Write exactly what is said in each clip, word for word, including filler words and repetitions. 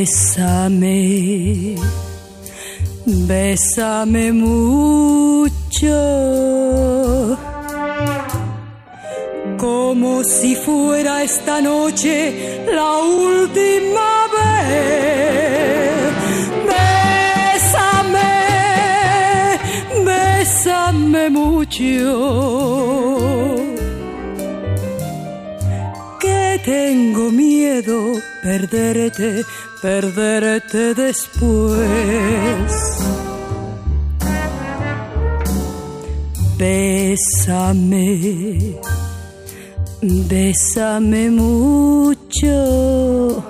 Bésame, bésame mucho, como si fuera esta noche la última vez. Bésame, bésame mucho, que tengo miedo perderte, perderte después. Bésame, bésame mucho,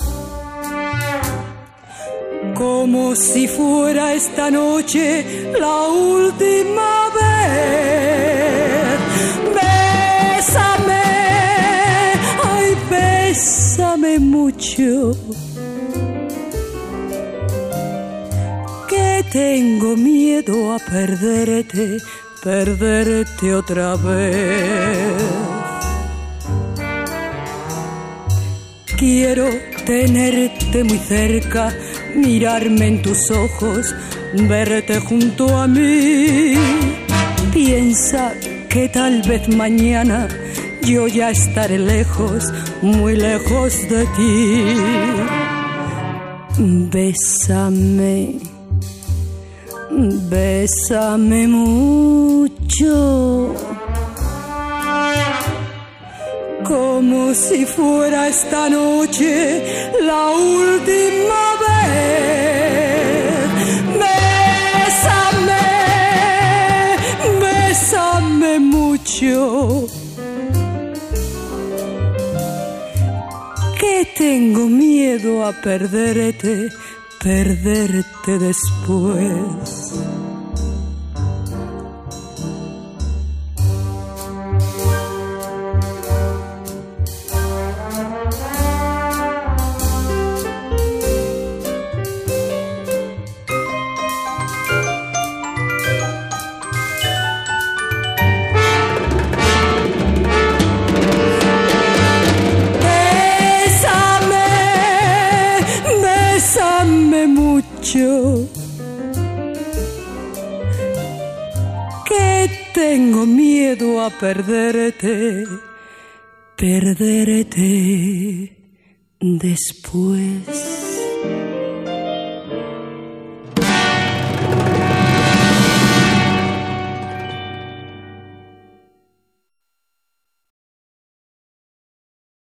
como si fuera esta noche la última vez. Bésame, ay, bésame mucho, que tengo miedo a perderte, perderte otra vez. Quiero tenerte muy cerca, mirarme en tus ojos, verte junto a mí. Piensa que tal vez mañana yo ya estaré lejos, muy lejos de ti. Bésame, bésame mucho, como si fuera esta noche la última vez. Bésame, bésame mucho, que tengo miedo a perderte, perderte después. Que tengo miedo a perderte, perderte después.